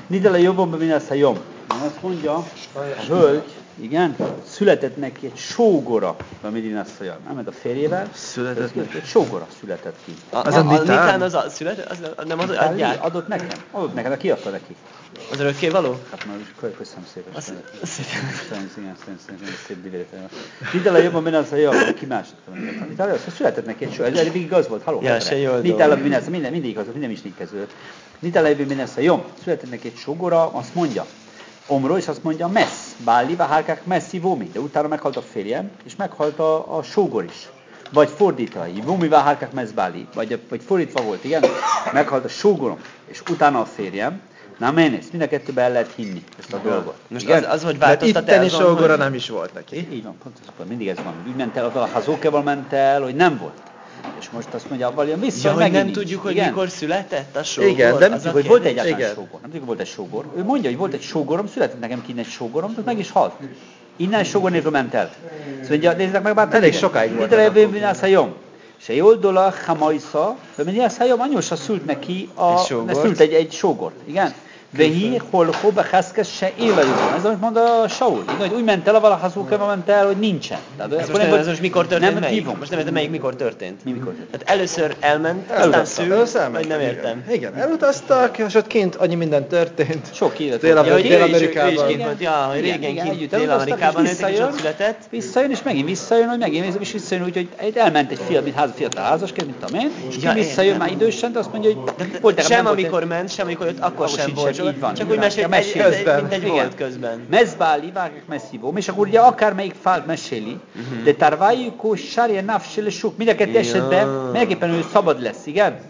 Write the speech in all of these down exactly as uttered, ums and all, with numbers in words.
Nidele jobban bevinesz a jom. Azt mondja, a hölgy, igen, született neki egy sógora, a Midinasszajam. Nem, mert a férjével született neki. Egy sógora született ki. A, az a, a Nitán az a született? Az nem az, adják? Adott nekem. Adott nekem, de kiadta neki. Az örökké való? Hát már köszönöm szépen. Az szépen. Szép divéletem. Nidele jobban Midinasszajam, ki másodtam. Született neki egy sógora. Ez eddig igaz volt, haló. Ja, se jól Nidele Midinasszajam, minden, mindig igaz, minden is négykező. Nidele jobban Midinasszajam, született neki egy sógora, azt mondja, Omro, és azt mondja, messz, báli, vahárkák messzi vomi, de utána meghalt a férjem, és meghalt a, a sógor is. Vagy fordítva, vomi, vahárkák messz, báli, vagy, vagy fordítva volt, igen, meghalt a sógorom, és utána a férjem, na menész, mind a kettőben el lehet hinni ezt a dolgot. Most az, az, hogy változtat el itteni sógora nem is volt neki. Így van, pontosan, mindig ez van. Úgy ment el, a Hazókeval ment el, hogy nem volt. És most azt mondja, abban jön vissza, ja, hogy hogy nem nincs. tudjuk, hogy igen? mikor született a sógor. Igen, de nem tudjuk, hogy volt egyáltalán sógor. Nem tudjuk, hogy volt egy sógor. Ő mondja, hogy volt egy sógorom, született nekem kint egy sógorom, de meg is halt. Innen sógor nélkül ment el. Szóval mondja, nézzük meg bár elég sokáig volt. Itt a Midinasszajam. Se jól dola Hamajsza, Midinasszajam anyósa szült neki a, szült egy, egy sógort. Igen? Vehi, hol, hol, beheszkez se évelőben. Ez amit mond a Saul. Igen, úgy ment el, a Hazókeva ment el, hogy nincsen. Tehát, ez, most nem, ez most mikor történt nem, melyik? Most nem értem, melyik mikor történt. Mi mikor történt? Tehát először elment, aztán szült, vagy nem értem. Igen, igen, elutaztak, és ott kint annyi minden történt. Sok élet. Dél-Amerikában. Ja, hogy régen kint Dél-Amerikában nőttek, és ott született. Visszajön, és megint visszajön, hogy megint és visszajön, úgyhogy elment egy fiatal, mint ház, fiatal házasként, mint amén, és ki visszajön már idősen, de azt mondja, hogy volt sem amikor ment, sem amikor jött, akkor sem volt. Csak úgy mesél, mint egy volt közben. Mezbáli, vágják messzívó, és akkor ugye akármelyik fált meséli, de tarvájukó sárja nafsele sok, mind a kettő esetben mindenképpen ő szabad lesz, igen?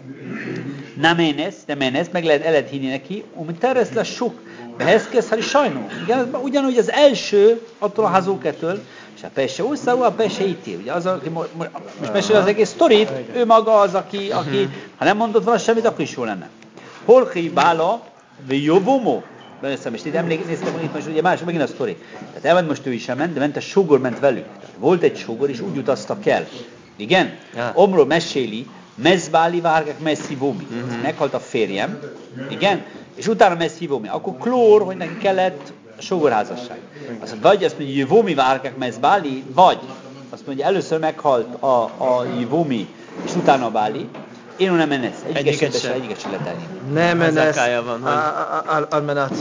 Nem énesz, nem énesz, meg lehet, el lehet hinni neki, amit teresz le sok, behezkez, hát sajnó. Igen, ugyanúgy az első, attól a Hazóketől, és a Pesse úszáú, a Pesse ítél. Ugye az, aki most mesél az egész sztorit, ő maga az, aki, aki ha nem mondott volna semmit, akkor is jó lenne. Holki bála, Jovomo, beszéltem, és itt emlékeztem, hogy itt most ugye más, megint a sztori. Tehát elment most ő is elment, de ment a sógor ment velük. Tehát volt egy sógor, és úgy utaztak el. Igen? Ja. Omról meséli, mezbáli várgák messzívomi. Uh-huh. Meghalt a férjem. Igen? És utána messzívomi. Akkor klór, hogy neki kellett a sógorházasság. Azt mondja, vagy azt mondja, jövomi várgák messzbáli, vagy azt mondja, először meghalt a, a jövomi, és utána a báli. Én nem menesz. Egyiket sem lehet elni. Nem menesz. Almenat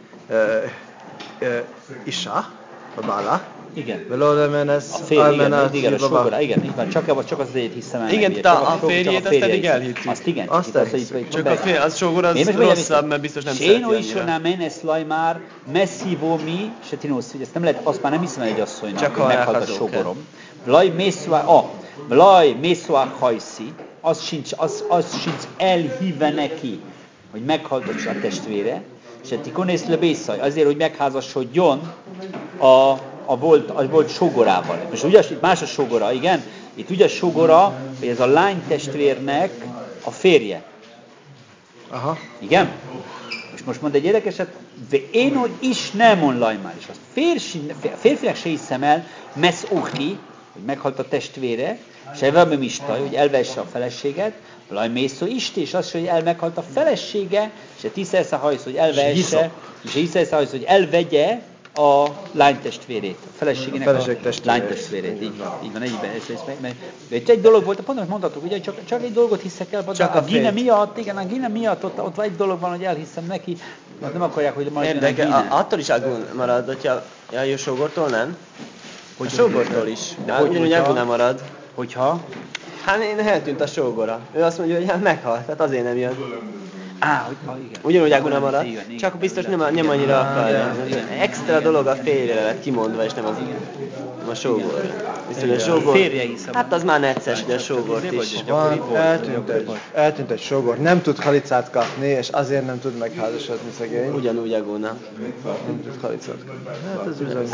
Isa, a bála. Igen. Veló nem menesz. A férj, igen, igen, a sógora, igen, így van. Csak, csak az egyet hiszem el. Igen, a, a férjét azt pedig elhittük. Azt igen. Azt elhittük. Csak a férj, az sógor az rosszabb, mert biztos nem szereti annyira. Séno is nem menesz lajmár, messzivomi, se tinosz, hogy ezt nem lehet, azt már nem hiszem el egy asszonynak, hogy meghalt a sógorom. Vlaj mészvá, ah, vlaj mészvá hajszi. Az sincs, az, az sincs elhívve neki, hogy meghalt a testvére, és tikonész lebészaj, azért, hogy megházasodjon a, a, volt, a volt sógorával. Most ugye itt más a sógora, igen? Itt ugye a sógora, hogy ez a lány testvérnek a férje. Aha. Igen? És most mond egy érdekeset, ve én is nem on lajmár, és a férfinek se hiszem el, mesz uchi, hogy meghalt a testvére, és elvem istaj, hogy elvesse a feleséget, laj mészó isti, és az, hogy el meghalt a felesége, és a tisztelsze hajsz, hogy elvesse, és a tisztelsze hajsz, hogy elvegye a lánytestvérét, a feleségének a, a lánytestvérét. Így van, így van, egyben. Ez, ez, ez, ez, egy dolog volt, pont, amit mondhatok, ugye, csak, csak egy dolgot hiszek el, csak a, a Gine miatt, igen, a Gine miatt, ott, ott egy dolog van, hogy elhiszem neki, mert nem akarják, hogy majd jön a Gine. Attól is agun marad, hogyha a sógortól nem? Hogy a sógortól is. De hogy, hogy agun nem marad. Hogyha? Hát én eltűnt a sógora. Ő azt mondja, hogy hát meghalt, tehát azért nem jön. Á, hogy ah, igen. Ugyanúgy Águna marad, csak biztos nem, nem annyira akarja. Extra dolog a férjre lett kimondva, és nem az nem a sógor. Viszont a sógor, hát az már necces, de a sógort is. Van, eltűnt egy, eltűnt egy sógor, nem tud halicát kapni, és azért nem tud megházasodni szegény. Ugyanúgy Águna. Nem tud halicát kapni. Hát ez bizony.